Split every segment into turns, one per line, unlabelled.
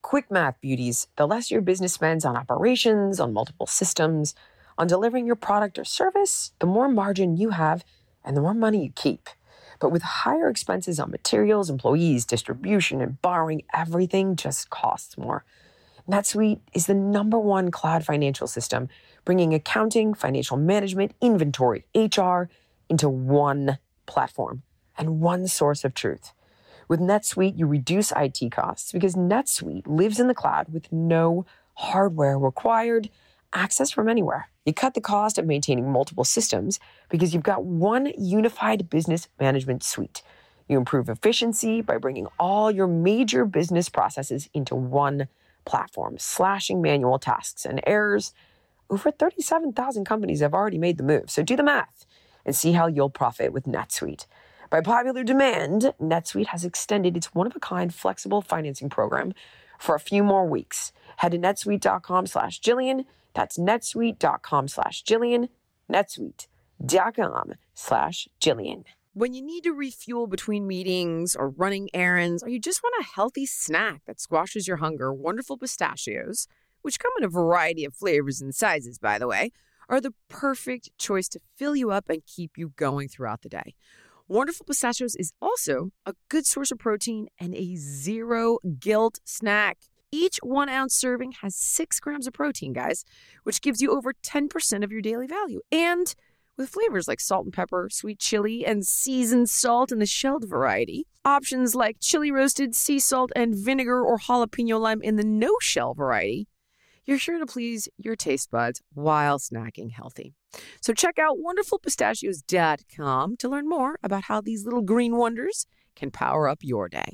quick math, beauties. The less your business spends on operations, on multiple systems, on delivering your product or service, the more margin you have and the more money you keep. But with higher expenses on materials, employees, distribution, and borrowing, everything just costs more. NetSuite is the #1 cloud financial system, bringing accounting, financial management, inventory, HR into one platform and one source of truth. With NetSuite, you reduce IT costs because NetSuite lives in the cloud with no hardware required, access from anywhere. You cut the cost of maintaining multiple systems because you've got one unified business management suite. You improve efficiency by bringing all your major business processes into one platform, slashing manual tasks and errors. Over 37,000 companies have already made the move, so do the math and see how you'll profit with NetSuite. By popular demand, NetSuite has extended its one-of-a-kind flexible financing program for a few more weeks. Head to netsuite.com/Jillian. That's netsuite.com/Jillian. netsuite.com/Jillian.
When you need to refuel between meetings or running errands, or you just want a healthy snack that squashes your hunger, Wonderful Pistachios, which come in a variety of flavors and sizes, by the way, are the perfect choice to fill you up and keep you going throughout the day. Wonderful Pistachios is also a good source of protein and a zero-guilt snack. Each 1-ounce serving has 6 grams of protein, guys, which gives you over 10% of your daily value. And with flavors like salt and pepper, sweet chili, and seasoned salt in the shelled variety. Options like chili roasted, sea salt, and vinegar or jalapeno lime in the no-shell variety. You're sure to please your taste buds while snacking healthy. So check out wonderfulpistachios.com to learn more about how these little green wonders can power up your day.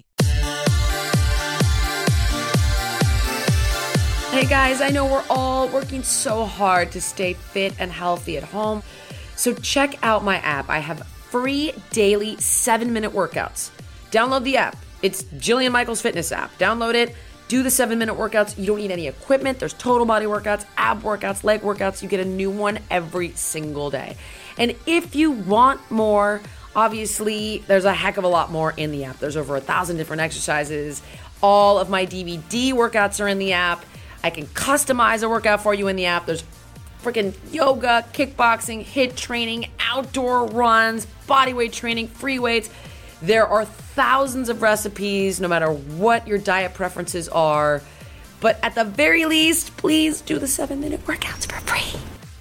Hey guys, I know we're all working so hard to stay fit and healthy at home. So check out my app. I have free daily 7-minute workouts. Download the app. It's Jillian Michaels Fitness app. Download it. Do the 7-minute workouts. You don't need any equipment. There's total body workouts, ab workouts, leg workouts. You get a new one every single day. And if you want more, obviously, there's a heck of a lot more in the app. There's over 1,000 different exercises. All of my DVD workouts are in the app. I can customize a workout for you in the app. There's freaking yoga, kickboxing, HIIT training, outdoor runs, bodyweight training, free weights. There are thousands of recipes, no matter what your diet preferences are. But at the very least, please do the 7-minute workouts for free.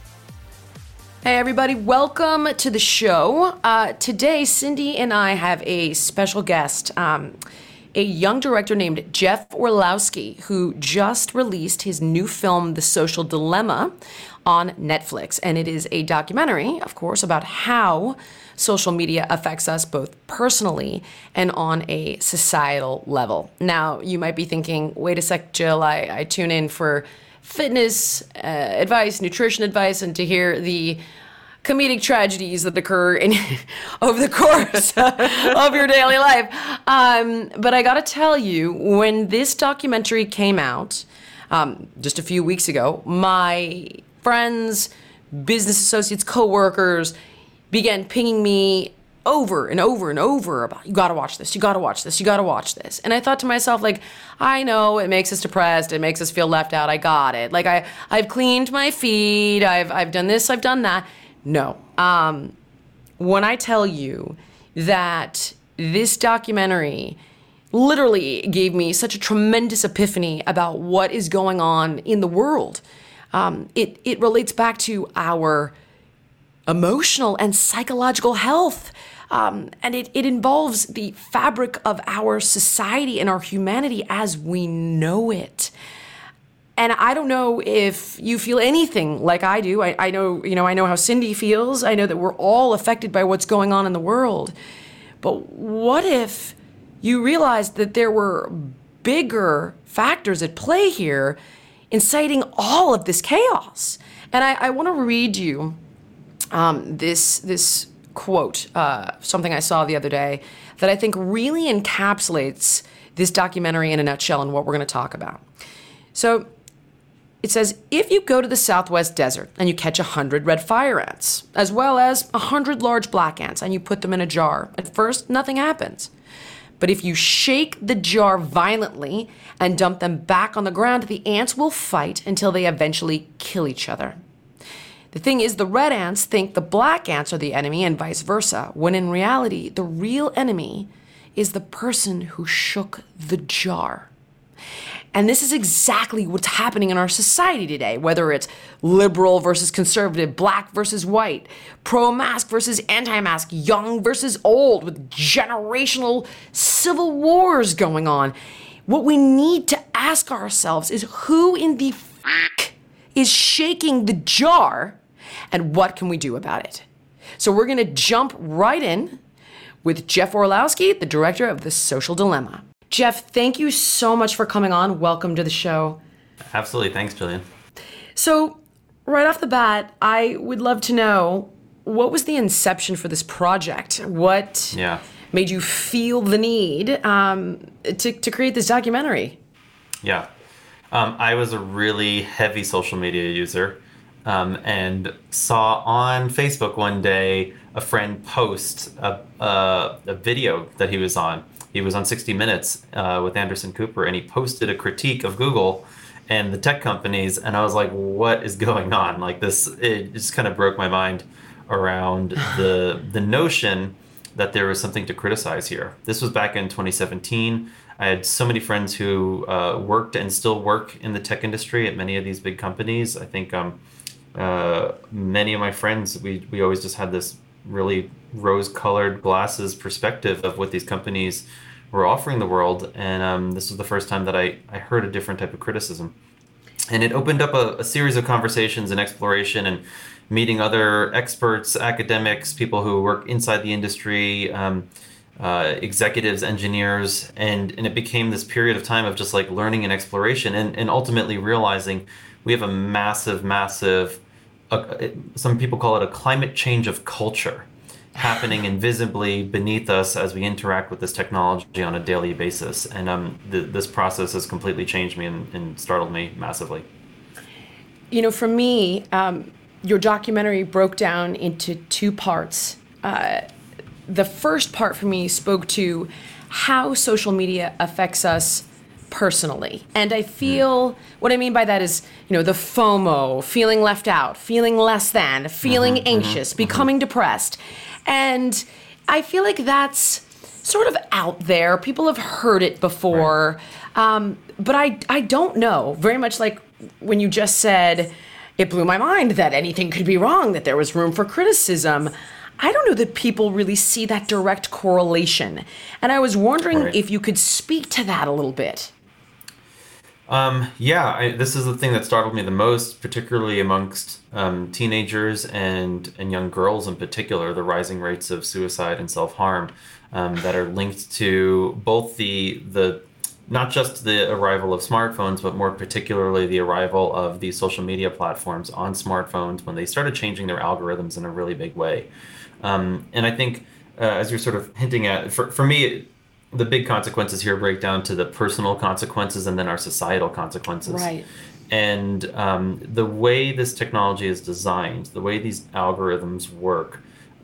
Hey everybody, welcome to the show. Today, Cindy and I have a special guest, a young director named Jeff Orlowski, who just released his new film, The Social Dilemma, on Netflix. And it is a documentary, of course, about how social media affects us both personally and on a societal level. Now, you might be thinking, wait a sec, Jill, I tune in for fitness advice, nutrition advice, and to hear the comedic tragedies that occur over the course of your daily life. But I gotta tell you, when this documentary came out just a few weeks ago, my friends, business associates, coworkers began pinging me over and over and over about, you gotta watch this, you gotta watch this, you gotta watch this. And I thought to myself, like, I know it makes us depressed, it makes us feel left out, I got it. Like, I've cleaned my feed, I've done this, I've done that. No. When I tell you that this documentary literally gave me such a tremendous epiphany about what is going on in the world, it relates back to our emotional and psychological health. And it involves the fabric of our society and our humanity as we know it. And I don't know if you feel anything like I do. I know, I know how Cindy feels. I know that we're all affected by what's going on in the world. But what if you realized that there were bigger factors at play here inciting all of this chaos? And I want to read you this quote, something I saw the other day that I think really encapsulates this documentary in a nutshell and what we're going to talk about. So it says, if you go to the Southwest desert and you catch 100 red fire ants, as well as 100 large black ants, and you put them in a jar, at first nothing happens. But if you shake the jar violently and dump them back on the ground, the ants will fight until they eventually kill each other. The thing is, the red ants think the black ants are the enemy and vice versa, when in reality, the real enemy is the person who shook the jar. And this is exactly what's happening in our society today, whether it's liberal versus conservative, black versus white, pro-mask versus anti-mask, young versus old, with generational civil wars going on. What we need to ask ourselves is who in the f*** is shaking the jar, and what can we do about it? So we're going to jump right in with Jeff Orlowski, the director of The Social Dilemma. Jeff, thank you so much for coming on. Welcome to the show.
Absolutely. Thanks, Jillian.
So, right off the bat, I would love to know, what was the inception for this project? What made you feel the need to create this documentary?
Yeah. I was a really heavy social media user and saw on Facebook one day a friend post a video that he was on. He was on 60 Minutes with Anderson Cooper, and he posted a critique of Google and the tech companies, and I was like, what is going on? Like this, it just kind of broke my mind around the notion that there was something to criticize here. This was back in 2017. I had so many friends who worked and still work in the tech industry at many of these big companies. I think many of my friends, we always just had this really rose-colored glasses perspective of what these companies were offering the world, and this was the first time that I heard a different type of criticism. And it opened up a series of conversations and exploration and meeting other experts, academics, people who work inside the industry, executives, engineers, and it became this period of time of just like learning and exploration and ultimately realizing we have a massive, some people call it a climate change of culture happening invisibly beneath us as we interact with this technology on a daily basis. And this process has completely changed me and startled me massively.
You know, for me, your documentary broke down into two parts. The first part for me spoke to how social media affects us personally. And I feel, what I mean by that is, you know, the FOMO, feeling left out, feeling less than, feeling anxious, becoming depressed. And I feel like that's sort of out there. People have heard it before. Right. But I don't know, very much like when you just said, it blew my mind that anything could be wrong, that there was room for criticism. I don't know that people really see that direct correlation. And I was wondering if you could speak to that a little bit.
This is the thing that startled me the most, particularly amongst teenagers and young girls in particular, the rising rates of suicide and self-harm that are linked to both the not just the arrival of smartphones, but more particularly the arrival of these social media platforms on smartphones when they started changing their algorithms in a really big way. And I think, as you're sort of hinting at, for me, the big consequences here break down to the personal consequences and then our societal consequences.
Right.
And the way this technology is designed, the way these algorithms work,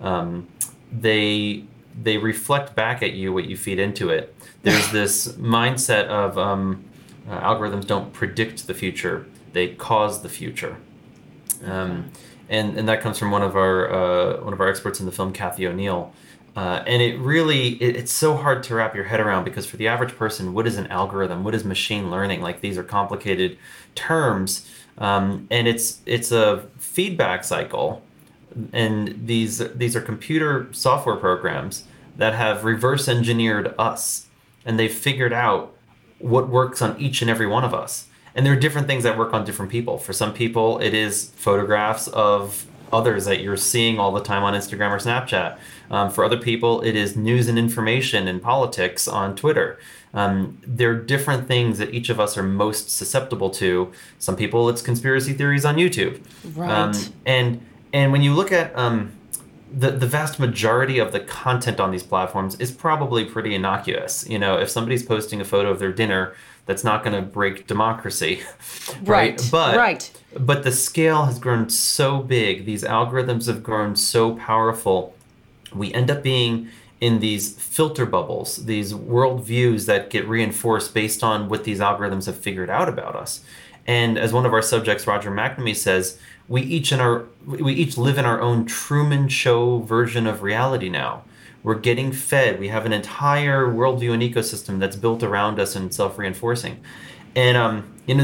they reflect back at you what you feed into it. There's this mindset of algorithms don't predict the future; they cause the future. And that comes from one of our experts in the film, Cathy O'Neil. And it's so hard to wrap your head around, because for the average person, what is an algorithm? What is machine learning? Like, these are complicated terms, and it's a feedback cycle. And these are computer software programs that have reverse engineered us, and they've figured out what works on each and every one of us. And there are different things that work on different people. For some people, it is photographs of others that you're seeing all the time on Instagram or Snapchat. For other people, it is news and information and politics on Twitter. There are different things that each of us are most susceptible to. Some people, it's conspiracy theories on YouTube.
Right.
And when you look at the vast majority of the content on these platforms is probably pretty innocuous. You know, if somebody's posting a photo of their dinner, that's not going to break democracy, right? But the scale has grown so big. These algorithms have grown so powerful. We end up being in these filter bubbles, these worldviews that get reinforced based on what these algorithms have figured out about us. And as one of our subjects, Roger McNamee, says, we each live in our own Truman Show version of reality now. We're getting fed. We have an entire worldview and ecosystem that's built around us and self-reinforcing. And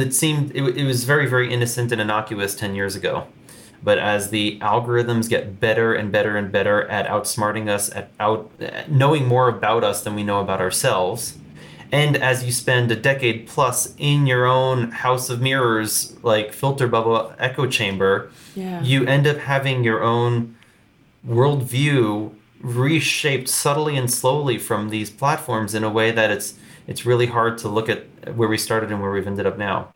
it was very, very innocent and innocuous 10 years ago. But as the algorithms get better and better and better at outsmarting us, at knowing more about us than we know about ourselves, and as you spend a decade plus in your own house of mirrors, like filter bubble echo chamber, you end up having your own worldview reshaped subtly and slowly from these platforms in a way that it's really hard to look at where we started and where we've ended up now.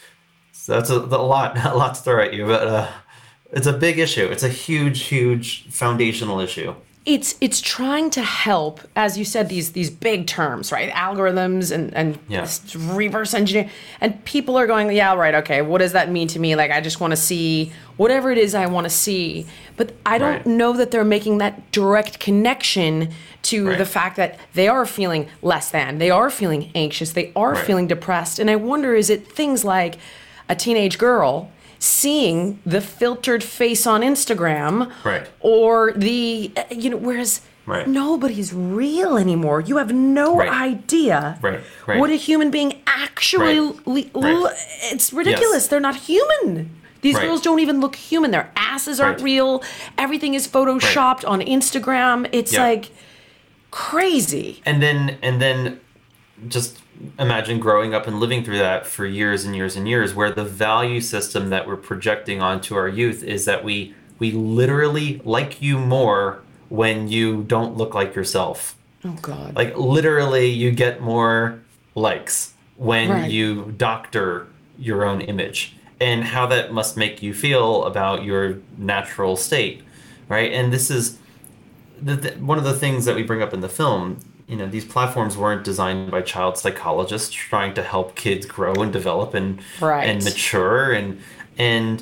So that's a lot to throw at you, but it's a big issue. It's a huge, huge foundational issue.
It's trying to help, as you said, these big terms, right? Algorithms and reverse engineering. And people are going, yeah, right, okay, what does that mean to me? Like, I just want to see whatever it is I want to see. But I don't know that they're making that direct connection to the fact that they are feeling less than. They are feeling anxious. They are feeling depressed. And I wonder, is it things like a teenage girl seeing the filtered face on Instagram, or the, whereas nobody's real anymore. You have no idea what a human being actually, it's ridiculous. Yes. They're not human. These girls don't even look human. Their asses aren't real. Everything is photoshopped on Instagram. It's like crazy.
And then just imagine growing up and living through that for years and years and years, where the value system that we're projecting onto our youth is that we literally like you more when you don't look like yourself.
Oh, God.
Like, literally, you get more likes when you doctor your own image, and how that must make you feel about your natural state, right? And this is one of the things that we bring up in the film. These platforms weren't designed by child psychologists trying to help kids grow and develop and mature. And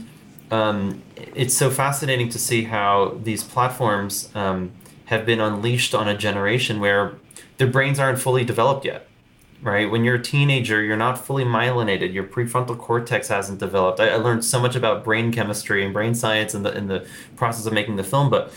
it's so fascinating to see how these platforms have been unleashed on a generation where their brains aren't fully developed yet, right? When you're a teenager, you're not fully myelinated. Your prefrontal cortex hasn't developed. I learned so much about brain chemistry and brain science in the process of making the film, but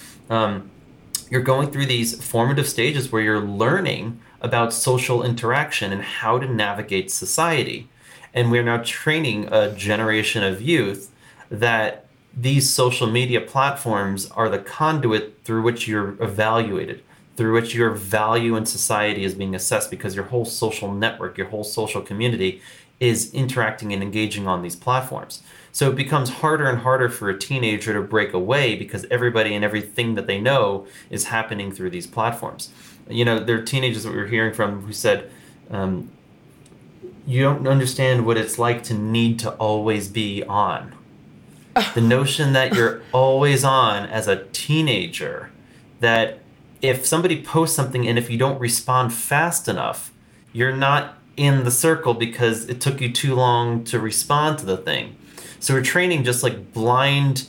you're going through these formative stages where you're learning about social interaction and how to navigate society. And we're now training a generation of youth that these social media platforms are the conduit through which you're evaluated, through which your value in society is being assessed, because your whole social network, your whole social community is interacting and engaging on these platforms. So it becomes harder and harder for a teenager to break away, because everybody and everything that they know is happening through these platforms. There are teenagers that we were hearing from who said, you don't understand what it's like to need to always be on. The notion that you're always on as a teenager, that if somebody posts something and if you don't respond fast enough, you're not in the circle because it took you too long to respond to the thing. So we're training just like blind,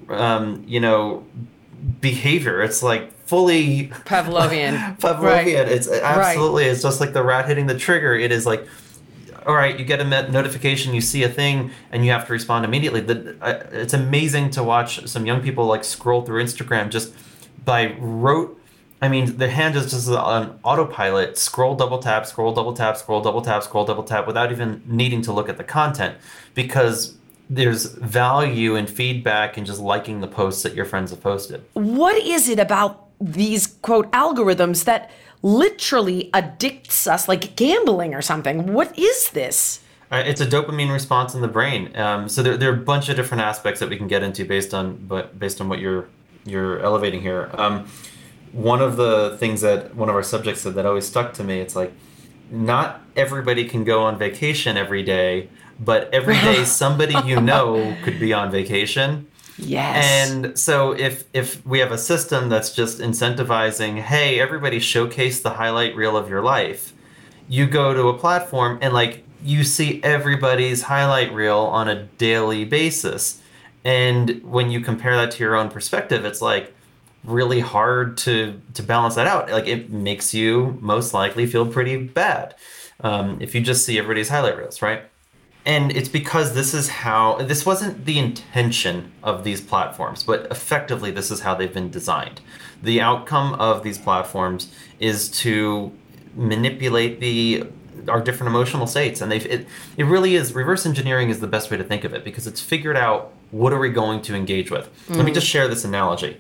behavior. It's like fully
Pavlovian.
Pavlovian. It's absolutely, it's just like the rat hitting the trigger. It is like, all right, you get a notification, you see a thing, and you have to respond immediately. It's amazing to watch some young people like scroll through Instagram just by rote. I mean, their hand is just on autopilot, scroll, double tap, scroll, double tap, scroll, double tap, scroll, double tap, without even needing to look at the content, because there's value and feedback in just liking the posts that your friends have posted.
What is it about these, quote, algorithms that literally addicts us, like gambling or something? What is this?
It's a dopamine response in the brain. So there are a bunch of different aspects that we can get into based on what you're elevating here. One of the things that one of our subjects said that always stuck to me, it's like, not everybody can go on vacation every day, but every day somebody could be on vacation.
Yes.
And so if we have a system that's just incentivizing, hey, everybody showcase the highlight reel of your life, you go to a platform and like you see everybody's highlight reel on a daily basis. And when you compare that to your own perspective, it's like, really hard to balance that out. Like, it makes you most likely feel pretty bad if you just see everybody's highlight reels, right? And it's because this wasn't the intention of these platforms, but effectively this is how they've been designed. The outcome of these platforms is to manipulate our different emotional states. And it really is, reverse engineering is the best way to think of it, because it's figured out what are we going to engage with. Let me just share this analogy.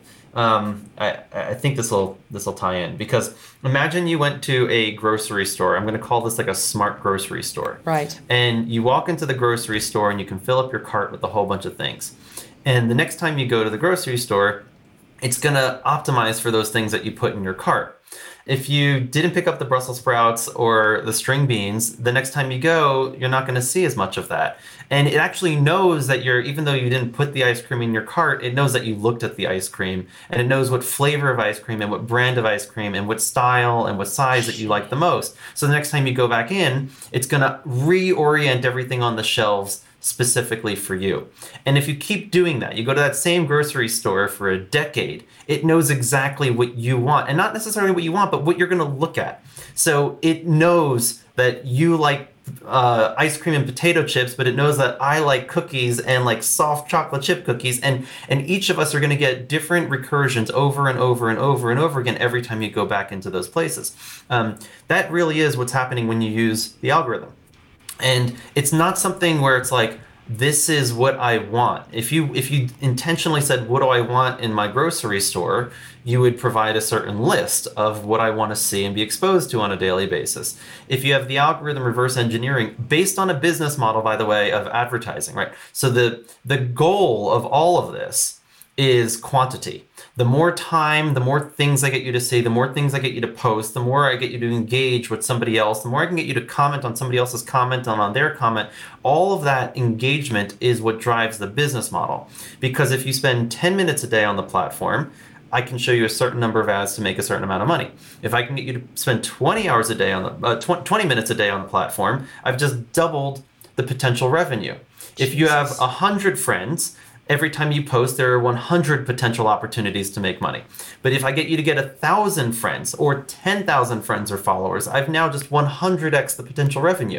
I think this will tie in, because imagine you went to a grocery store. I'm going to call this like a smart grocery store.
Right.
And you walk into the grocery store and you can fill up your cart with a whole bunch of things. And the next time you go to the grocery store, it's going to optimize for those things that you put in your cart. If you didn't pick up the Brussels sprouts or the string beans, the next time you go, you're not going to see as much of that. And it actually knows that even though you didn't put the ice cream in your cart, it knows that you looked at the ice cream, and it knows what flavor of ice cream and what brand of ice cream and what style and what size that you like the most. So the next time you go back in, it's going to reorient everything on the shelves specifically for you. And if you keep doing that, you go to that same grocery store for a decade, it knows exactly what you want, and not necessarily what you want, but what you're going to look at. So it knows that you like ice cream and potato chips, but it knows that I like cookies and like soft chocolate chip cookies, and each of us are going to get different recursions over and over and over and over again every time you go back into those places. That really is what's happening when you use the algorithm. And it's not something where it's like, this is what I want. If you intentionally said, what do I want in my grocery store, you would provide a certain list of what I want to see and be exposed to on a daily basis. If you have the algorithm reverse engineering based on a business model, by the way, of advertising, right? So the goal of all of this is quantity. The more time, the more things I get you to see, the more things I get you to post, the more I get you to engage with somebody else, the more I can get you to comment on somebody else's comment and on their comment. All of that engagement is what drives the business model. Because if you spend 10 minutes a day on the platform, I can show you a certain number of ads to make a certain amount of money. If I can get you to spend 20 hours a day on the 20 minutes a day on the platform, I've just doubled the potential revenue. If you have 100 friends, every time you post, there are 100 potential opportunities to make money. But if I get you to get 1,000 friends or 10,000 friends or followers, I've now just 100x the potential revenue.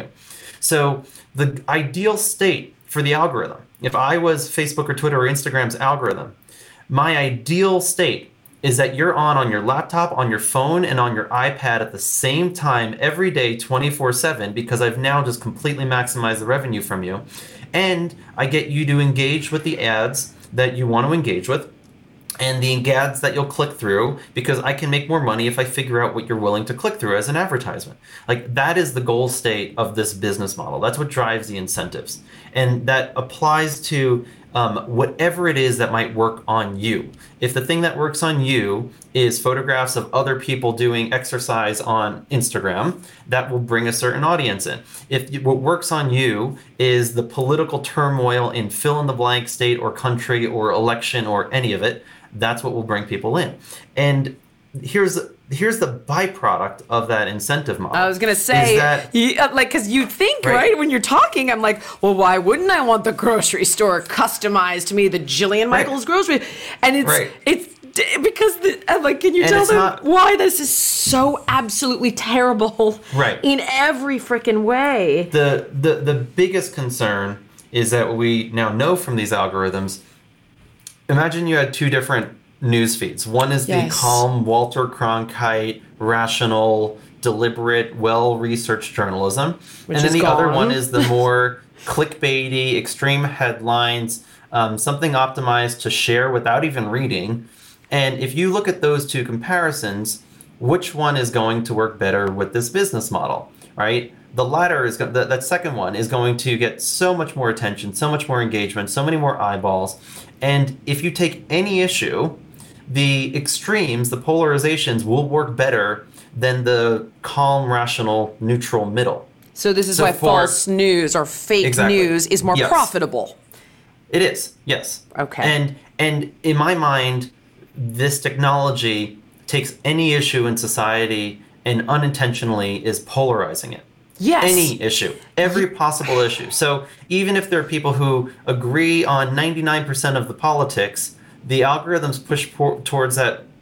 So the ideal state for the algorithm, if I was Facebook or Twitter or Instagram's algorithm, my ideal state is that you're on your laptop, on your phone, and on your iPad at the same time every day, 24/7, because I've now just completely maximized the revenue from you. And I get you to engage with the ads that you want to engage with, and the ads that you'll click through, because I can make more money if I figure out what you're willing to click through as an advertisement. Like, that is the goal state of this business model. That's what drives the incentives. And that applies to whatever it is that might work on you. If the thing that works on you is photographs of other people doing exercise on Instagram, that will bring a certain audience in. If what works on you is the political turmoil in fill in the blank state or country or election or any of it, that's what will bring people in. And here's the byproduct of that incentive model.
I was going to say, because you think, right, when you're talking, I'm like, well, why wouldn't I want the grocery store customized to me, the Jillian Michaels grocery? And it's because, can you tell them why this is so absolutely terrible in every freaking way?
The biggest concern is that what we now know from these algorithms, imagine you had two different news feeds. One is the calm, Walter Cronkite, rational, deliberate, well-researched journalism. And then the other one is the more clickbaity, extreme headlines, something optimized to share without even reading. And if you look at those two comparisons, which one is going to work better with this business model, right? The latter is that second one is going to get so much more attention, so much more engagement, so many more eyeballs. And if you take any issue, the extremes, the polarizations will work better than the calm, rational, neutral middle.
So this is why false news or fake news is more profitable.
It is, yes.
Okay.
And in my mind, this technology takes any issue in society and unintentionally is polarizing it.
Yes.
Any issue, every possible issue. So even if there are people who agree on 99% of the politics, the algorithms push towards that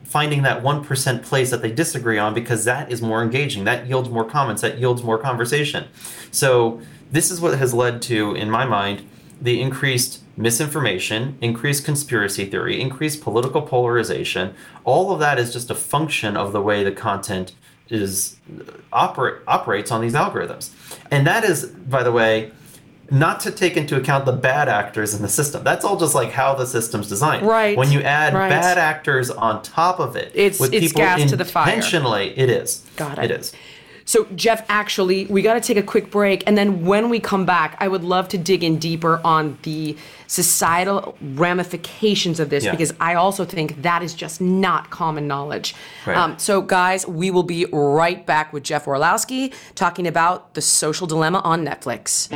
finding that 1% place that they disagree on, because that is more engaging. That yields more comments. That yields more conversation. So this is what has led to, in my mind, the increased misinformation, increased conspiracy theory, increased political polarization. All of that is just a function of the way the content operates on these algorithms. And that is, by the way, not to take into account the bad actors in the system. That's all just like how the system's designed.
Right.
When you add bad actors on top of it,
it's gas to the fire.
Intentionally, it is.
Got it.
It is.
So, Jeff, actually, we got to take a quick break. And then when we come back, I would love to dig in deeper on the societal ramifications of this, because I also think that is just not common knowledge.
Right.
So, guys, we will be right back with Jeff Orlowski talking about The Social Dilemma on Netflix.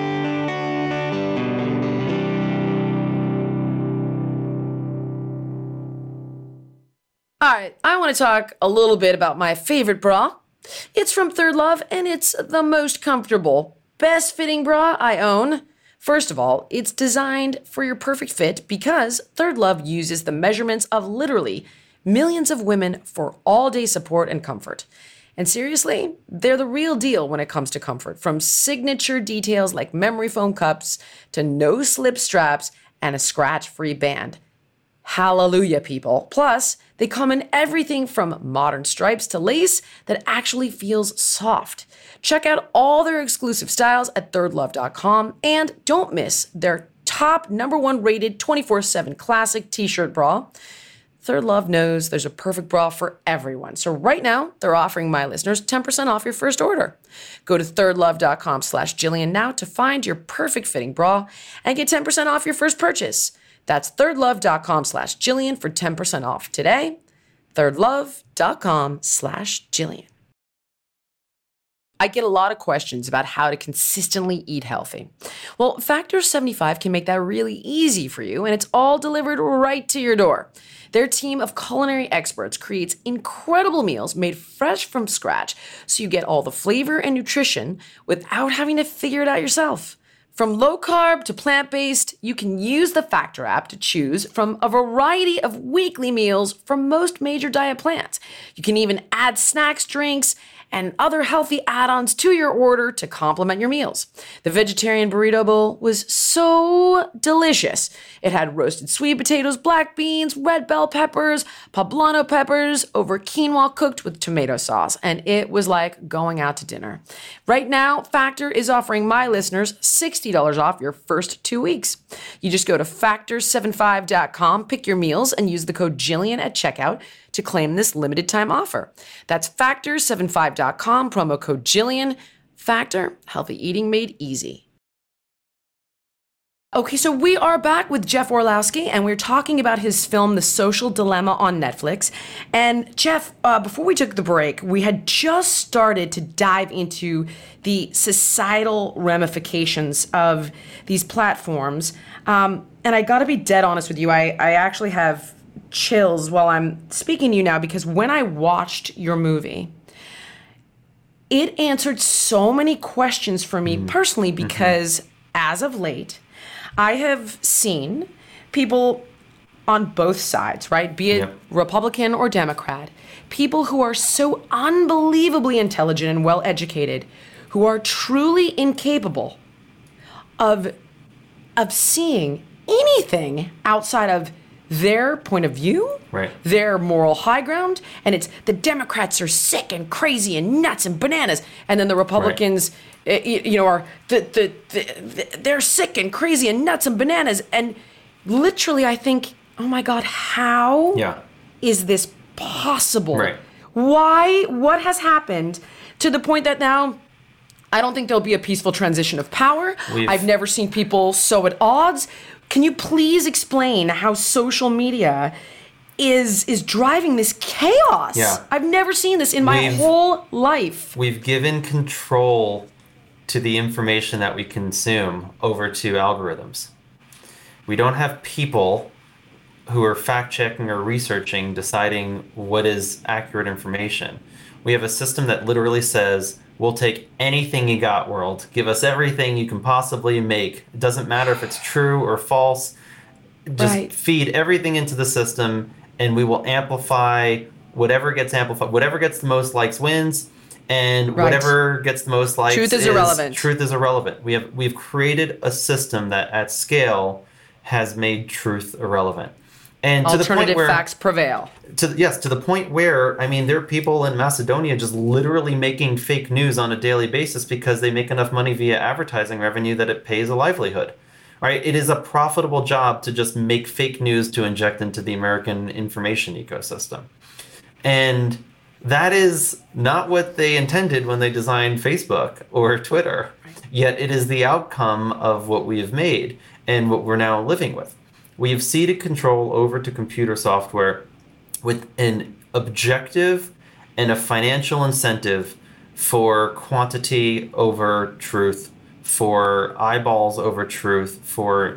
All right, I want to talk a little bit about my favorite bra. It's from Third Love, and it's the most comfortable, best fitting bra I own. First of all, it's designed for your perfect fit because Third Love uses the measurements of literally millions of women for all-day support and comfort. And seriously, they're the real deal when it comes to comfort, from signature details like memory foam cups to no-slip straps and a scratch-free band. Hallelujah, people. Plus, they come in everything from modern stripes to lace that actually feels soft. Check out all their exclusive styles at thirdlove.com, and don't miss their top #1 rated 24/7 classic t-shirt bra. Third Love knows there's a perfect bra for everyone. So right now, they're offering my listeners 10% off your first order. Go to thirdlove.com/Jillian now to find your perfect fitting bra and get 10% off your first purchase. That's thirdlove.com/Jillian for 10% off today. thirdlove.com/Jillian. I get a lot of questions about how to consistently eat healthy. Well, Factor 75 can make that really easy for you, and it's all delivered right to your door. Their team of culinary experts creates incredible meals made fresh from scratch, so you get all the flavor and nutrition without having to figure it out yourself. From low carb to plant-based, you can use the Factor app to choose from a variety of weekly meals from most major diet plans. You can even add snacks, drinks, and other healthy add-ons to your order to complement your meals. The vegetarian burrito bowl was so delicious. It had roasted sweet potatoes, black beans, red bell peppers, poblano peppers over quinoa cooked with tomato sauce, and it was like going out to dinner. Right now, Factor is offering my listeners $60 off your first 2 weeks. You just go to factor75.com, pick your meals, and use the code Jillian at checkout to claim this limited time offer. That's factor75.com, promo code Jillian. Factor, healthy eating made easy. Okay, so we are back with Jeff Orlowski, and we're talking about his film, The Social Dilemma on Netflix. And Jeff, before we took the break, we had just started to dive into the societal ramifications of these platforms. And I gotta be dead honest with you, I actually have chills while I'm speaking to you now, because when I watched your movie, it answered so many questions for me personally, because as of late, I have seen people on both sides, right? Be it Republican or Democrat, people who are so unbelievably intelligent and well-educated, who are truly incapable of seeing anything outside of their point of view, their moral high ground, and it's the Democrats are sick and crazy and nuts and bananas, and then the Republicans, are they're sick and crazy and nuts and bananas, and literally I think, oh my God, how is this possible? Why? What has happened to the point that now I don't think there'll be a peaceful transition of power? I've never seen people so at odds. Can you please explain how social media is driving this chaos? I've never seen this in my whole life.
We've given control to the information that we consume over to algorithms. We don't have people who are fact-checking or researching, deciding what is accurate information. We have a system that literally says, we'll take anything you got, world. Give us everything you can possibly make. It doesn't matter if it's true or false. Just feed everything into the system, and we will amplify whatever gets amplified. Whatever gets the most likes wins, and whatever gets the most likes
Truth is irrelevant.
Truth is irrelevant. We've created a system that at scale has made truth irrelevant. And to the point where
facts prevail.
To the point where, I mean, there are people in Macedonia just literally making fake news on a daily basis because they make enough money via advertising revenue that it pays a livelihood. Right? It is a profitable job to just make fake news to inject into the American information ecosystem. And that is not what they intended when they designed Facebook or Twitter. Yet it is the outcome of what we have made and what we're now living with. We have ceded control over to computer software with an objective and a financial incentive for quantity over truth, for eyeballs over truth, for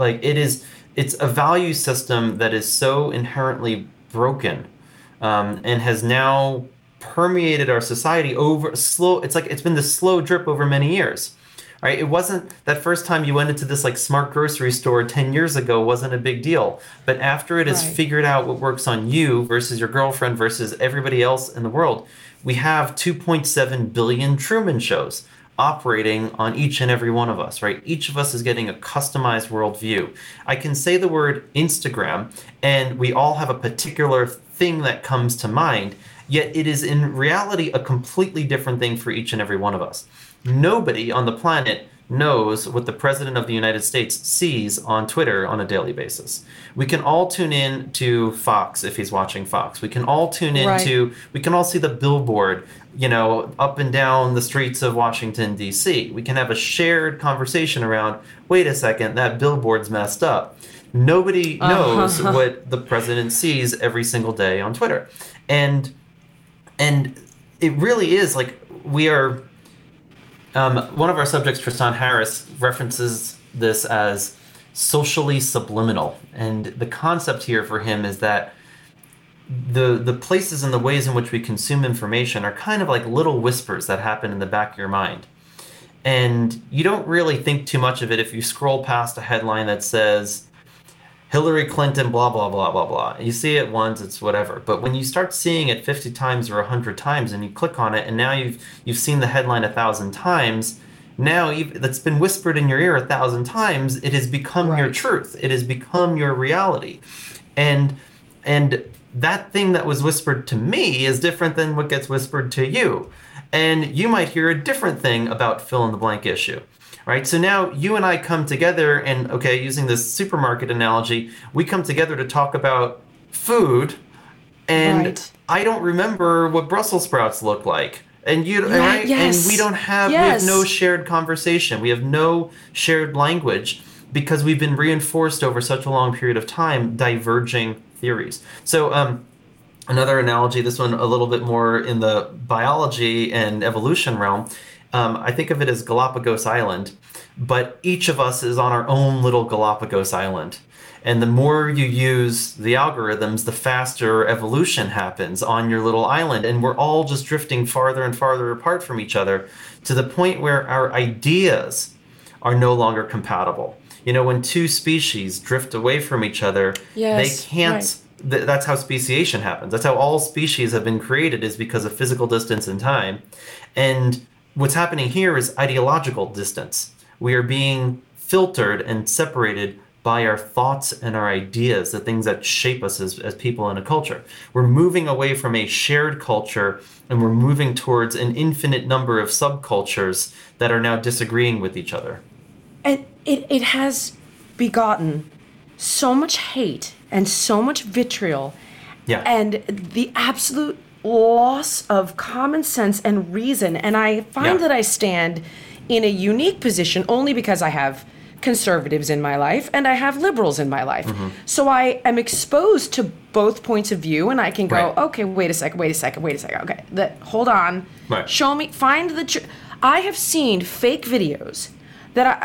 it's a value system that is so inherently broken and has now permeated our society over slow. It's like it's been this slow drip over many years. Right? It wasn't that first time you went into this like smart grocery store 10 years ago wasn't a big deal. But after it has figured out what works on you versus your girlfriend versus everybody else in the world, we have 2.7 billion Truman shows operating on each and every one of us, right? Each of us is getting a customized worldview. I can say the word Instagram and we all have a particular thing that comes to mind, yet it is in reality a completely different thing for each and every one of us. Nobody on the planet knows what the President of the United States sees on Twitter on a daily basis. We can all tune in to Fox if he's watching Fox. We can all tune into, we can all see the billboard, up and down the streets of Washington, D.C. We can have a shared conversation around, wait a second, that billboard's messed up. Nobody knows what the president sees every single day on Twitter. And it really is like we are... one of our subjects, Tristan Harris, references this as socially subliminal. And the concept here for him is that the places and the ways in which we consume information are kind of like little whispers that happen in the back of your mind. And you don't really think too much of it if you scroll past a headline that says, Hillary Clinton, blah, blah, blah, blah, blah. You see it once, it's whatever. But when you start seeing it 50 times or 100 times and you click on it and now you've seen the headline 1,000 times, now that's been whispered in your ear 1,000 times, it has become your truth. It has become your reality. And that thing that was whispered to me is different than what gets whispered to you. And you might hear a different thing about fill in the blank issue. Right, so now you and I come together and, using this supermarket analogy, we come together to talk about food, and I don't remember what Brussels sprouts look like. And and we don't have, we have no shared conversation. We have no shared language because we've been reinforced over such a long period of time, diverging theories. So another analogy, this one a little bit more in the biology and evolution realm, I think of it as Galapagos Island, but each of us is on our own little Galapagos Island. And the more you use the algorithms, the faster evolution happens on your little island. And we're all just drifting farther and farther apart from each other to the point where our ideas are no longer compatible. When two species drift away from each other, they can't... That's how speciation happens. That's how all species have been created, is because of physical distance and time. And what's happening here is ideological distance. We are being filtered and separated by our thoughts and our ideas, the things that shape us as people in a culture. We're moving away from a shared culture and we're moving towards an infinite number of subcultures that are now disagreeing with each other.
And it has begotten so much hate and so much vitriol and the absolute loss of common sense and reason. And I find that I stand in a unique position only because I have conservatives in my life and I have liberals in my life. Mm-hmm. So I am exposed to both points of view and I can go, okay, wait a second. Okay, hold on. Right. Show me, find the I have seen fake videos that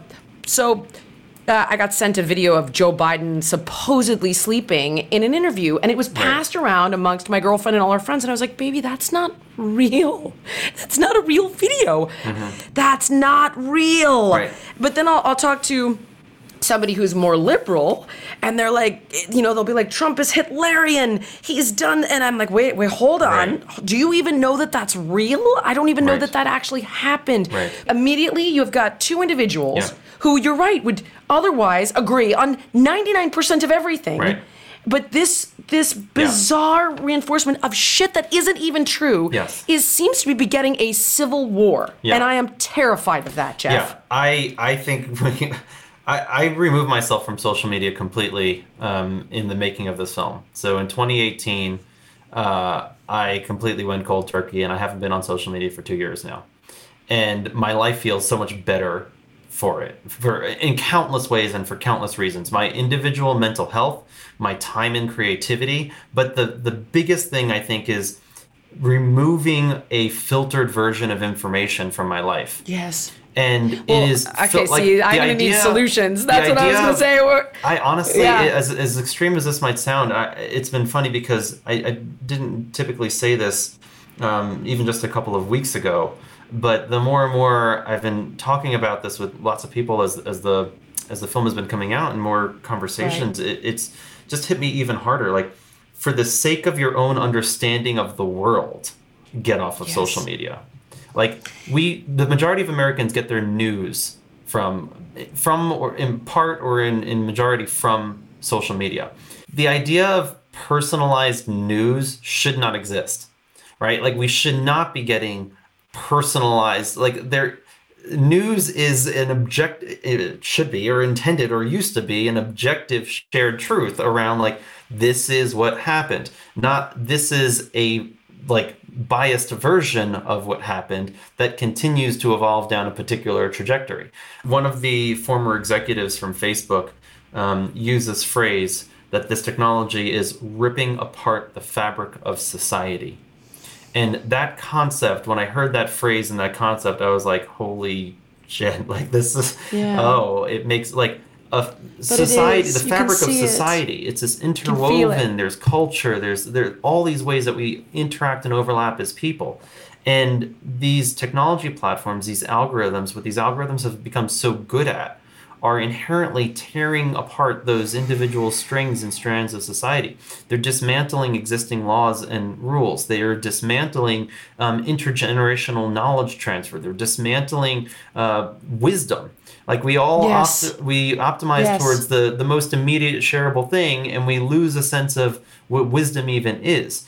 I got sent a video of Joe Biden supposedly sleeping in an interview, and it was passed around amongst my girlfriend and all her friends, and I was like, baby, that's not real. That's not a real video. Mm-hmm. That's not real. Right. But then I'll talk to somebody who's more liberal, and they're like, they'll be like, Trump is Hitlerian, he's done, and I'm like, wait, hold on. Right. Do you even know that that's real? I don't even know that actually happened. Right. Immediately, you've got two individuals who, you're right, would otherwise agree on 99% of everything. Right. But this bizarre reinforcement of shit that isn't even true seems to be begetting a civil war. Yeah. And I am terrified of that, Jeff.
Yeah, I think I removed myself from social media completely in the making of this film. So in 2018, I completely went cold turkey, and I haven't been on social media for 2 years now. And my life feels so much better for it, in countless ways and for countless reasons. My individual mental health, my time and creativity, but the biggest thing I think is removing a filtered version of information from my life.
Yes.
And it is
okay. See, I'm going to need solutions. That's what I was going to say.
I honestly, as extreme as this might sound, it's been funny because I didn't typically say this even just a couple of weeks ago. But the more and more I've been talking about this with lots of people as the film has been coming out and more conversations, it's just hit me even harder. Like, for the sake of your own understanding of the world, get off of social media. Like, the majority of Americans get their news from or in part or in majority from social media. The idea of personalized news should not exist, right? Like, we should not be getting personalized, news is it should be, or intended, or used to be, an objective shared truth around, like, this is what happened, not this is a biased version of what happened that continues to evolve down a particular trajectory. One of the former executives from Facebook used this phrase that this technology is ripping apart the fabric of society. And that concept, when I heard that phrase and that concept, I was like, holy shit, like, this is, it makes, like, a society, the fabric of society. It's this interwoven, there's culture, there's all these ways that we interact and overlap as people. And these technology platforms, these algorithms, what these algorithms have become so good at, are inherently tearing apart those individual strings and strands of society. They're dismantling existing laws and rules. They are dismantling intergenerational knowledge transfer. They're dismantling wisdom. Like, we all we optimize towards the most immediate shareable thing, and we lose a sense of what wisdom even is.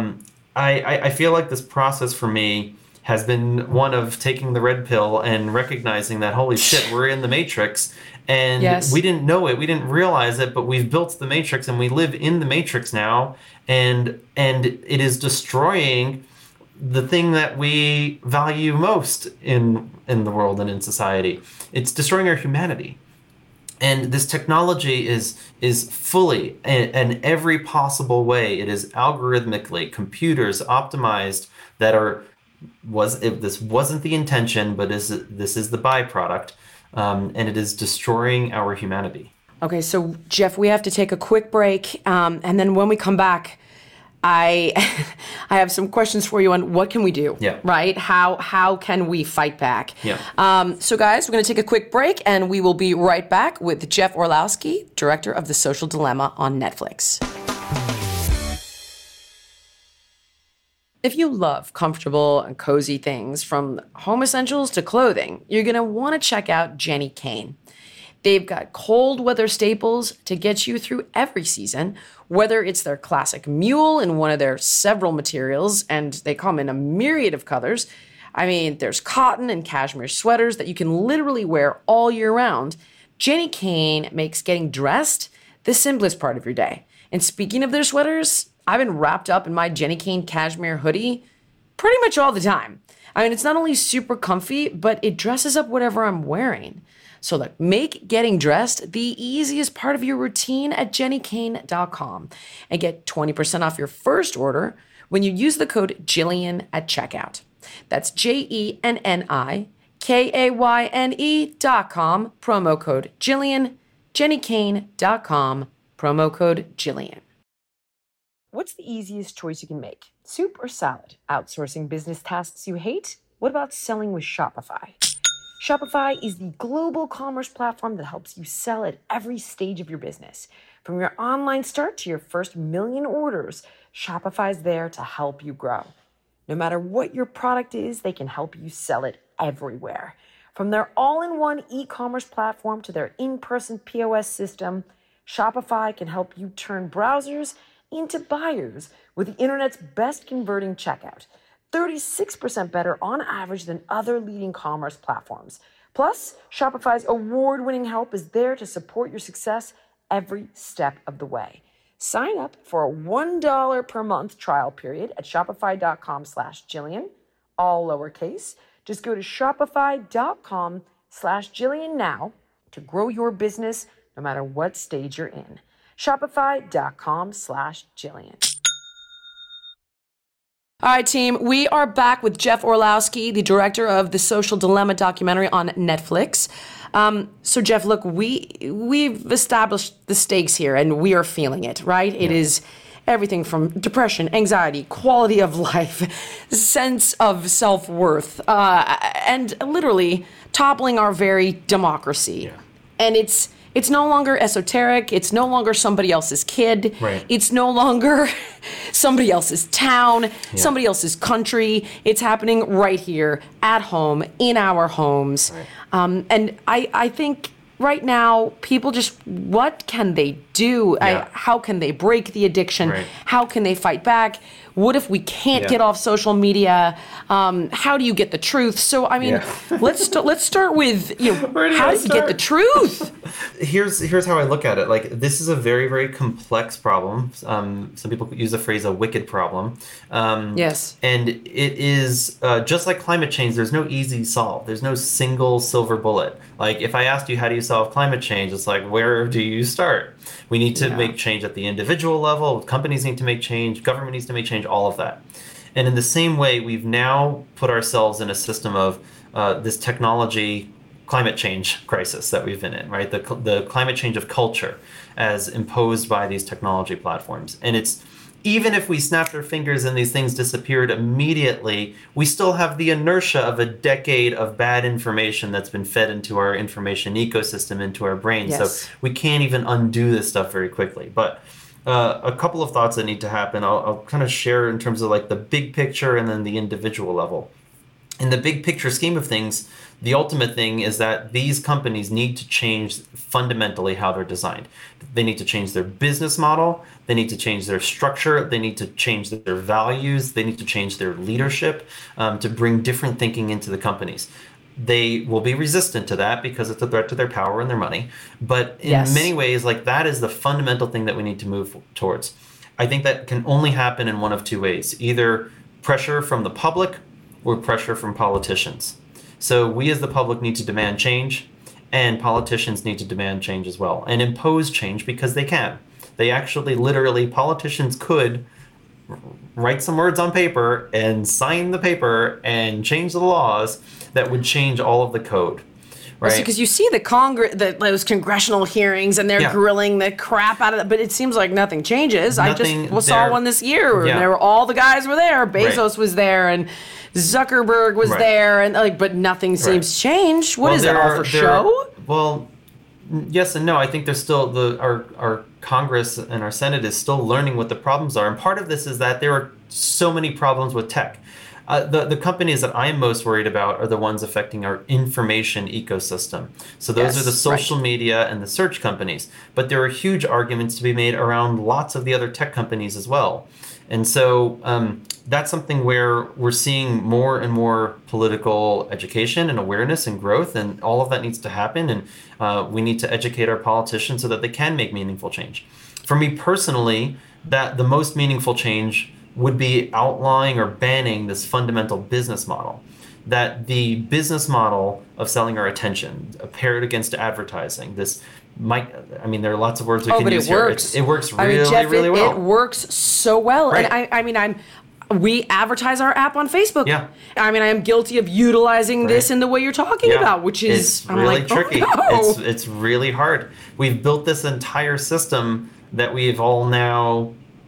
I feel like this process for me has been one of taking the red pill and recognizing that, holy shit, we're in the Matrix, and we didn't know it, we didn't realize it, but we've built the Matrix and we live in the Matrix now, and it is destroying the thing that we value most in the world and in society. It's destroying our humanity. And this technology is fully, in every possible way, it is algorithmically, computers optimized that are, this wasn't the intention, but this is the byproduct, and it is destroying our humanity.
Okay, so Jeff, we have to take a quick break, and then when we come back, I have some questions for you on what can we do, right? How can we fight back? So guys, we're going to take a quick break, and we will be right back with Jeff Orlowski, director of The Social Dilemma on Netflix. If you love comfortable and cozy things, from home essentials to clothing, you're going to want to check out Jenni Kayne. They've got cold weather staples to get you through every season, whether it's their classic mule in one of their several materials, and they come in a myriad of colors. I mean, there's cotton and cashmere sweaters that you can literally wear all year round. Jenni Kayne makes getting dressed the simplest part of your day. And speaking of their sweaters, I've been wrapped up in my Jenni Kayne cashmere hoodie pretty much all the time. I mean, it's not only super comfy, but it dresses up whatever I'm wearing. So look, make getting dressed the easiest part of your routine at jennikayne.com and get 20% off your first order when you use the code Jillian at checkout. That's JENNIKAYNE.com, promo code Jillian, jennikayne.com, promo code Jillian.
What's the easiest choice you can make? Soup or salad? Outsourcing business tasks you hate? What about selling with Shopify? Shopify is the global commerce platform that helps you sell at every stage of your business. From your online start to your first million orders, Shopify's there to help you grow. No matter what your product is, they can help you sell it everywhere. From their all-in-one e-commerce platform to their in-person POS system, Shopify can help you turn browsers into buyers with the internet's best converting checkout. 36% better on average than other leading commerce platforms. Plus, Shopify's award-winning help is there to support your success every step of the way. Sign up for a $1 per month trial period at shopify.com/Jillian, all lowercase. Just go to shopify.com/Jillian now to grow your business no matter what stage you're in. Shopify.com/Jillian.
All right, team, we are back with Jeff Orlowski, the director of the Social Dilemma documentary on Netflix. So, Jeff, look, we've established the stakes here, and we are feeling it, right? It is everything from depression, anxiety, quality of life, sense of self-worth, and literally toppling our very democracy. Yeah. And it's no longer esoteric. It's no longer somebody else's kid.
Right.
It's no longer somebody else's town, somebody else's country. It's happening right here at home, in our homes.
Right.
And I think right now, people just, what can they do?
Yeah.
How can they break the addiction?
Right.
How can they fight back? What if we can't get off social media? How do you get the truth? So, I mean, let's start with, how do you get the truth?
Here's how I look at it. Like, this is a very, very complex problem. Some people use the phrase a wicked problem.
Yes.
And it is, just like climate change, there's no easy solve. There's no single silver bullet. Like, if I asked you, how do you solve climate change? It's like, where do you start? We need to make change at the individual level. Companies need to make change. Government needs to make change, all of that. And in the same way, we've now put ourselves in a system of this technology climate change crisis that we've been in, right? The climate change of culture as imposed by these technology platforms. And it's, even if we snapped our fingers and these things disappeared immediately, we still have the inertia of a decade of bad information that's been fed into our information ecosystem, into our brains.
Yes.
So we can't even undo this stuff very quickly. But a couple of thoughts that need to happen, I'll kind of share in terms of like the big picture and then the individual level. In the big picture scheme of things, the ultimate thing is that these companies need to change fundamentally how they're designed. They need to change their business model. They need to change their structure. They need to change their values. They need to change their leadership to bring different thinking into the companies. They will be resistant to that because it's a threat to their power and their money. But in many ways, like, that is the fundamental thing that we need to move towards. I think that can only happen in one of two ways: either pressure from the public or pressure from politicians. So we as the public need to demand change, and politicians need to demand change as well, and impose change because they can. They actually, literally, politicians could write some words on paper and sign the paper and change the laws that would change all of the code. Right?
Because you see those congressional hearings, and they're grilling the crap out of it, but it seems like nothing changes. I just saw one this year, and all the guys were there. Bezos was there, and Zuckerberg was there, and but nothing seems changed. What is it, all for show?
Well, yes and no. I think there's still our Congress and our Senate is still learning what the problems are, and part of this is that there are so many problems with tech. The companies that I'm most worried about are the ones affecting our information ecosystem. So those are the social media and the search companies. But there are huge arguments to be made around lots of the other tech companies as well. And so that's something where we're seeing more and more political education and awareness and growth, and all of that needs to happen. And we need to educate our politicians so that they can make meaningful change. For me personally, that the most meaningful change would be outlawing or banning this fundamental business model. That the business model of selling our attention, paired against advertising, there are lots of words we can use here. It works really,
Jeff,
really well.
It works so well.
Right.
And we advertise our app on Facebook.
Yeah.
I am guilty of utilizing this in the way you're talking about, which is
it's really tricky.
Oh, no.
It's really hard. We've built this entire system that we've all now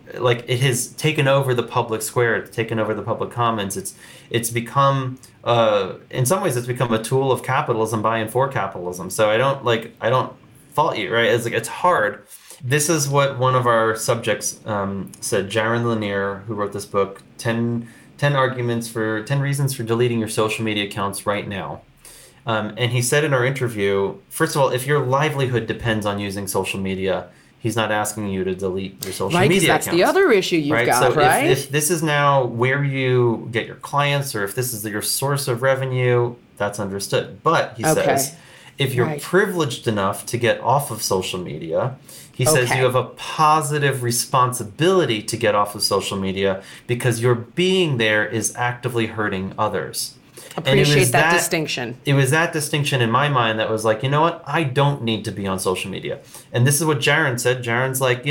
like it has taken over the public square, it's taken over the public commons. It's become in some ways it's become a tool of capitalism by and for capitalism. So I don't fault you, right? It's like it's hard. This is what one of our subjects said. Jaron Lanier, who wrote this book, 10 reasons for deleting your social media accounts right now. And he said in our interview, first of all, if your livelihood depends on using social media, he's not asking you to delete your social media
accounts.
Right,
that's the other issue you've got,
so
right?
If this is now where you get your clients, or if this is your source of revenue, that's understood. But he says, if you're privileged enough to get off of social media, he says you have a positive responsibility to get off of social media because your being there is actively hurting others.
Appreciate that distinction.
It was that distinction in my mind that was like, you know what? I don't need to be on social media. And this is what Jaron said. Jaron's like,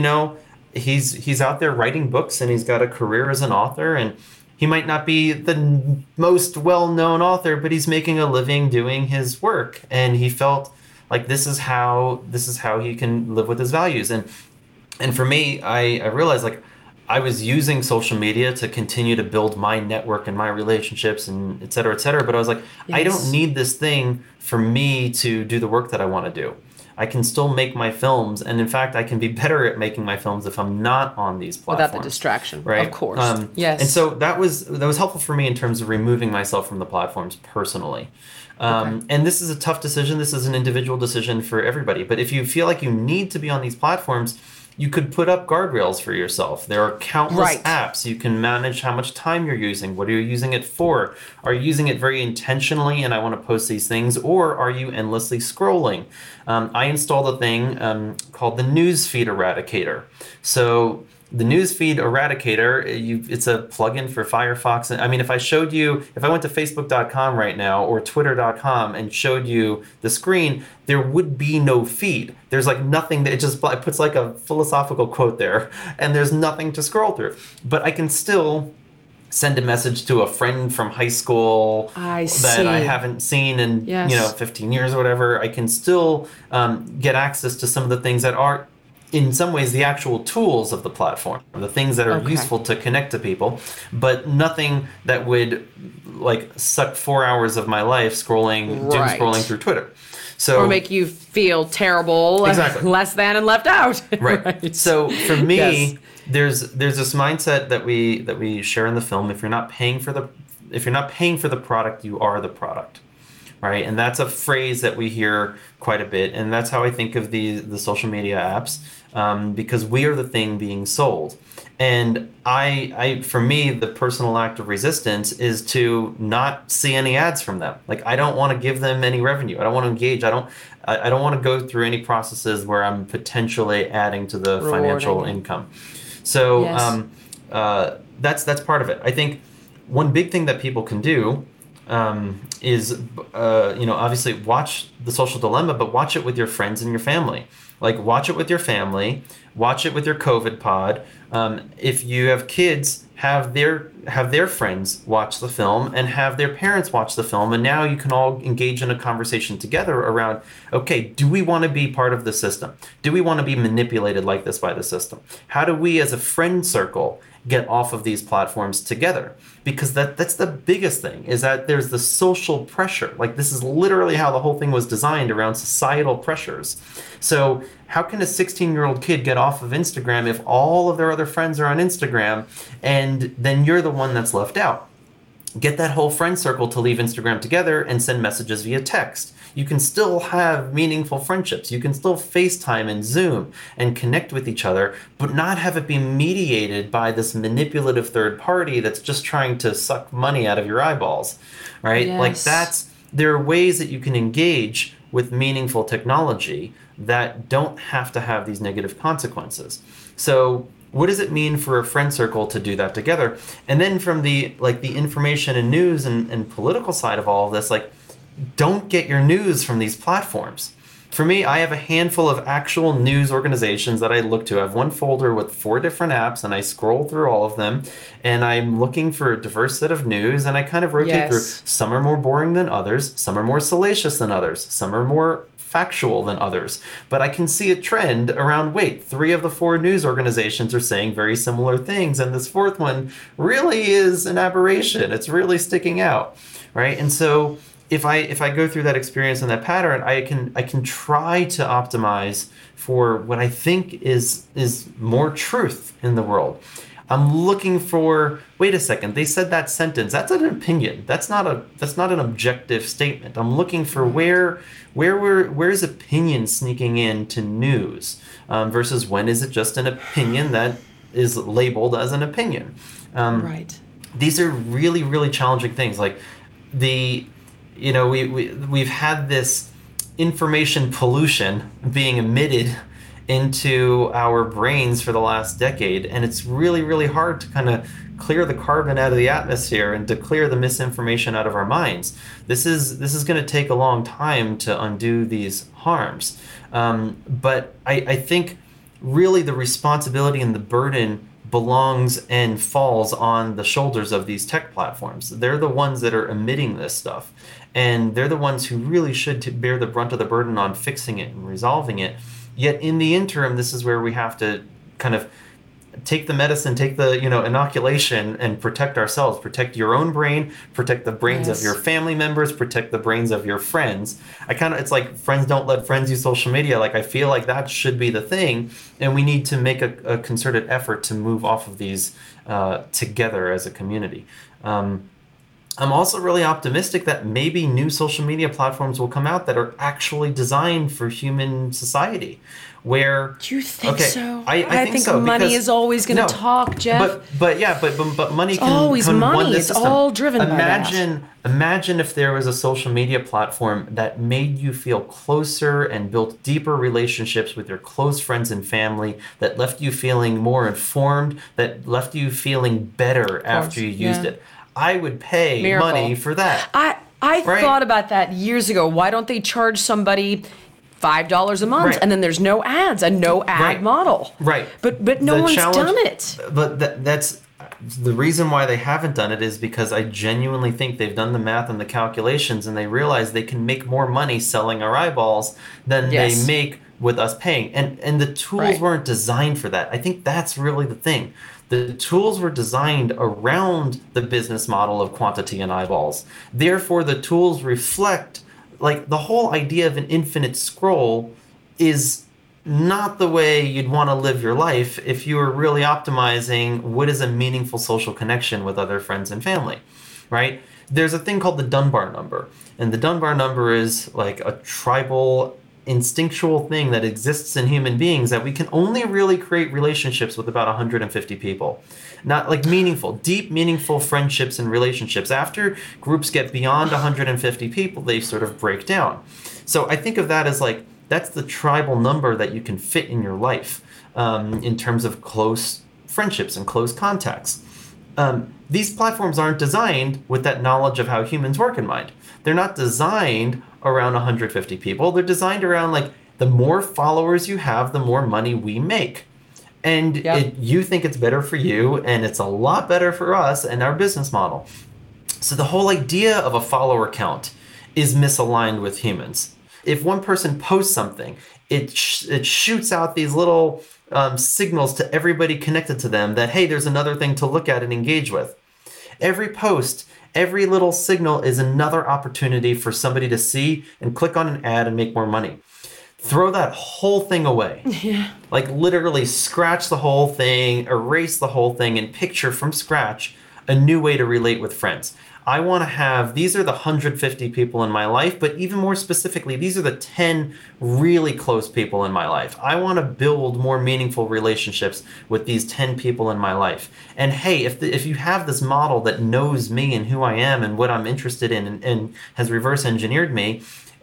he's out there writing books and he's got a career as an author, and he might not be the most well-known author, but he's making a living doing his work. And he felt like this is how he can live with his values. And for me, I realized like I was using social media to continue to build my network and my relationships and et cetera, but I was like, I don't need this thing for me to do the work that I want to do. I can still make my films, and in fact, I can be better at making my films if I'm not on these platforms.
Without the distraction,
right?
Of course.
Yes. And so that was helpful for me in terms of removing myself from the platforms personally. And this is a tough decision. This is an individual decision for everybody. But if you feel like you need to be on these platforms, you could put up guardrails for yourself. There are countless apps. You can manage how much time you're using. What are you using it for? Are you using it very intentionally and I want to post these things? Or are you endlessly scrolling? I installed a thing called the Newsfeed Eradicator. So the Newsfeed Eradicator, it's a plugin for Firefox. I mean, if I went to facebook.com right now or twitter.com and showed you the screen, there would be no feed. There's like nothing that it puts like a philosophical quote there, and there's nothing to scroll through. But I can still send a message to a friend from high school that I haven't seen in 15 years or whatever. I can still get access to some of the things that are in some ways the actual tools of the platform, the things that are useful to connect to people, but nothing that would like suck 4 hours of my life doom scrolling through Twitter. So,
or make you feel terrible, less than, and left out.
Right. So for me, there's this mindset that we share in the film. If you're not paying for the product, you are the product. Right, and that's a phrase that we hear quite a bit, and that's how I think of the social media apps, because we are the thing being sold. And I for me, the personal act of resistance is to not see any ads from them. Like I don't want to give them any revenue. I don't want to engage. I don't want to go through any processes where I'm potentially adding to the financial income. So that's part of it. I think one big thing that people can do is obviously watch The Social Dilemma, but watch it with your friends and your family. Like watch it with your family, watch it with your COVID pod. If you have kids, have their friends watch the film and have their parents watch the film, and now you can all engage in a conversation together around, okay, do we want to be part of the system? Do we want to be manipulated like this by the system? How do we as a friend circle get off of these platforms together? Because that's the biggest thing, is that there's the social pressure. Like this is literally how the whole thing was designed, around societal pressures. So how can a 16-year-old kid get off of Instagram if all of their other friends are on Instagram and then you're the one that's left out? Get that whole friend circle to leave Instagram together and send messages via text. You can still have meaningful friendships. You can still FaceTime and Zoom and connect with each other, but not have it be mediated by this manipulative third party that's just trying to suck money out of your eyeballs, right?
Yes.
Like there are ways that you can engage with meaningful technology that don't have to have these negative consequences. So what does it mean for a friend circle to do that together? And then from the information and news and political side of all of this, like, don't get your news from these platforms. For me, I have a handful of actual news organizations that I look to. I have one folder with 4 different apps, and I scroll through all of them, and I'm looking for a diverse set of news, and I kind of rotate through. Some are more boring than others. Some are more salacious than others. Some are more factual than others. But I can see a trend around, wait, 3 of the 4 news organizations are saying very similar things, and this 4th one really is an aberration. It's really sticking out, right? And so if I go through that experience and that pattern, I can try to optimize for what I think is more truth in the world. I'm looking for, wait a second, they said that sentence. That's an opinion. That's not an objective statement. I'm looking for where's opinion sneaking into news versus when is it just an opinion that is labeled as an opinion.
Right.
These are really, really challenging things. Like we've had this information pollution being emitted into our brains for the last decade, and it's really, really hard to kind of clear the carbon out of the atmosphere and to clear the misinformation out of our minds. This is going to take a long time to undo these harms, but I think really the responsibility and the burden belongs and falls on the shoulders of these tech platforms. They're the ones that are emitting this stuff, and they're the ones who really should bear the brunt of the burden on fixing it and resolving it. Yet in the interim, this is where we have to kind of take the medicine, take the inoculation, and protect ourselves. Protect your own brain, protect the brains of your family members, protect the brains of your friends. It's like friends don't let friends use social media. Like I feel like that should be the thing, and we need to make a concerted effort to move off of these together as a community. I'm also really optimistic that maybe new social media platforms will come out that are actually designed for human society. Where
do you think so?
I think so,
money is always going to talk, Jeff.
But money
it's
can
always
can
money.
run this
It's
system.
all driven by that.
Imagine if there was a social media platform that made you feel closer and built deeper relationships with your close friends and family, that left you feeling more informed, that left you feeling better after you used it. I would pay money for that.
I thought about that years ago. Why don't they charge somebody $5 a month and then there's no ads, a no ad model?
Right.
But no one's done it.
But that's the reason why they haven't done it is because I genuinely think they've done the math and the calculations, and they realize they can make more money selling our eyeballs than they make with us paying. And the tools weren't designed for that. I think that's really the thing. The tools were designed around the business model of quantity and eyeballs. Therefore, the tools reflect, like, the whole idea of an infinite scroll is not the way you'd want to live your life if you were really optimizing what is a meaningful social connection with other friends and family, right? There's a thing called the Dunbar number, and the Dunbar number is like a tribal instinctual thing that exists in human beings, that we can only really create relationships with about 150 people. Not like meaningful, deep, meaningful friendships and relationships. After groups get beyond 150 people, they sort of break down. So I think of that as like, that's the tribal number that you can fit in your life in terms of close friendships and close contacts. These platforms aren't designed with that knowledge of how humans work in mind. They're not designed around 150 people. They're designed around, like, the more followers you have, the more money we make. And you think it's better for you, and it's a lot better for us and our business model. So the whole idea of a follower count is misaligned with humans. If one person posts something, it shoots out these little signals to everybody connected to them that, hey, there's another thing to look at and engage with. Every post, every little signal is another opportunity for somebody to see and click on an ad and make more money. Throw that whole thing away.
Yeah.
Like, literally scratch the whole thing, erase the whole thing, and picture from scratch a new way to relate with friends. I want to have, these are the 150 people in my life, but even more specifically, these are the 10 really close people in my life. I want to build more meaningful relationships with these 10 people in my life. And hey, if you have this model that knows me and who I am and what I'm interested in and has reverse engineered me,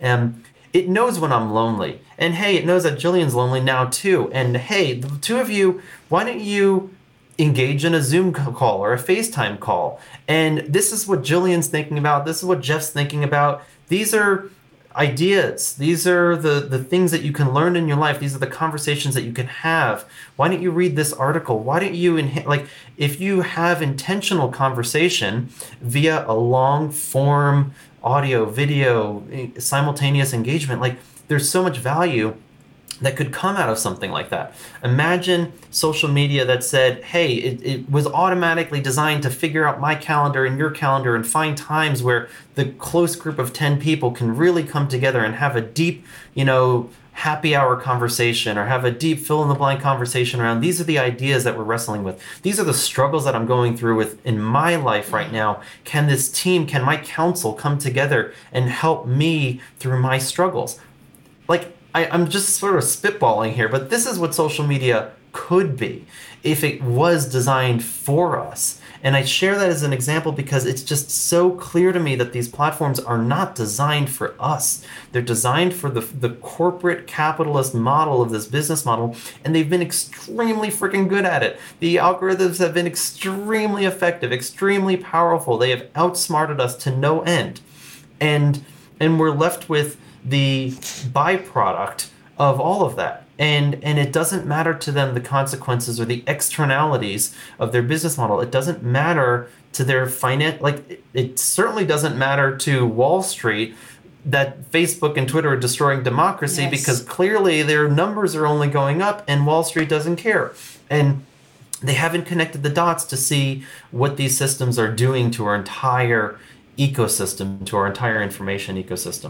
it knows when I'm lonely. And hey, it knows that Jillian's lonely now too. And hey, the two of you, why don't you engage in a Zoom call or a FaceTime call? And this is what Jillian's thinking about. This is what Jeff's thinking about. These are ideas. These are the things that you can learn in your life. These are the conversations that you can have. Why don't you read this article? Why don't you, if you have intentional conversation via a long form audio, video, simultaneous engagement, like, there's so much value that could come out of something like that. Imagine social media that said, hey, it was automatically designed to figure out my calendar and your calendar and find times where the close group of 10 people can really come together and have a deep, happy hour conversation, or have a deep fill-in-the-blank conversation around, these are the ideas that we're wrestling with. These are the struggles that I'm going through with in my life right now. Can this team, can my council come together and help me through my struggles? I'm just sort of spitballing here, but this is what social media could be if it was designed for us. And I share that as an example because it's just so clear to me that these platforms are not designed for us. They're designed for the corporate capitalist model of this business model, and they've been extremely freaking good at it. The algorithms have been extremely effective, extremely powerful. They have outsmarted us to no end. And we're left with the byproduct of all of that. And it doesn't matter to them the consequences or the externalities of their business model. It doesn't matter to their finance. It certainly doesn't matter to Wall Street that Facebook and Twitter are destroying democracy, yes, because clearly their numbers are only going up and Wall Street doesn't care. And they haven't connected the dots to see what these systems are doing to our entire ecosystem, to our entire information ecosystem.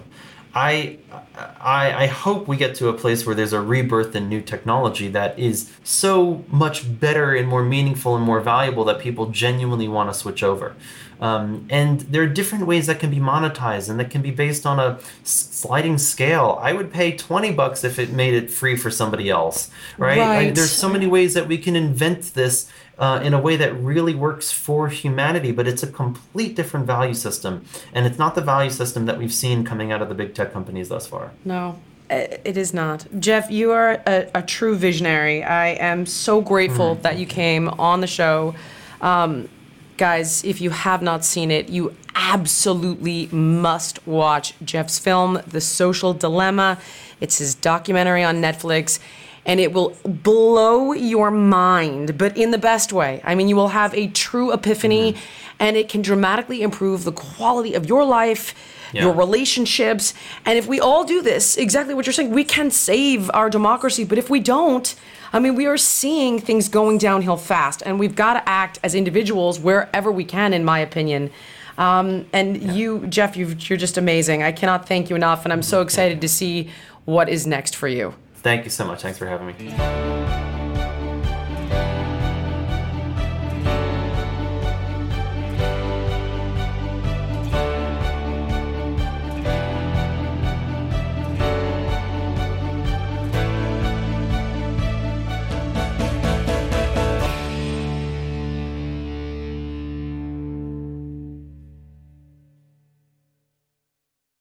I hope we get to a place where there's a rebirth in new technology that is so much better and more meaningful and more valuable that people genuinely want to switch over. And there are different ways that can be monetized, and that can be based on a sliding scale. I would pay $20 if it made it free for somebody else, right? There's so many ways that we can invent this in a way that really works for humanity, but it's a complete different value system. And it's not the value system that we've seen coming out of the big tech companies thus far.
No, it is not. Jeff, you are a true visionary. I am so grateful that you came on the show. Guys, if you have not seen it, you absolutely must watch Jeff's film, The Social Dilemma. It's his documentary on Netflix, and it will blow your mind, but in the best way. I mean, you will have a true epiphany, and it can dramatically improve the quality of your life, your relationships. And if we all do this, exactly what you're saying, we can save our democracy. But if we don't, I mean, we are seeing things going downhill fast, and we've got to act as individuals wherever we can, in my opinion. You, Jeff, you're just amazing. I cannot thank you enough, and I'm so excited to see what is next for you.
Thank you so much. Thanks for having me.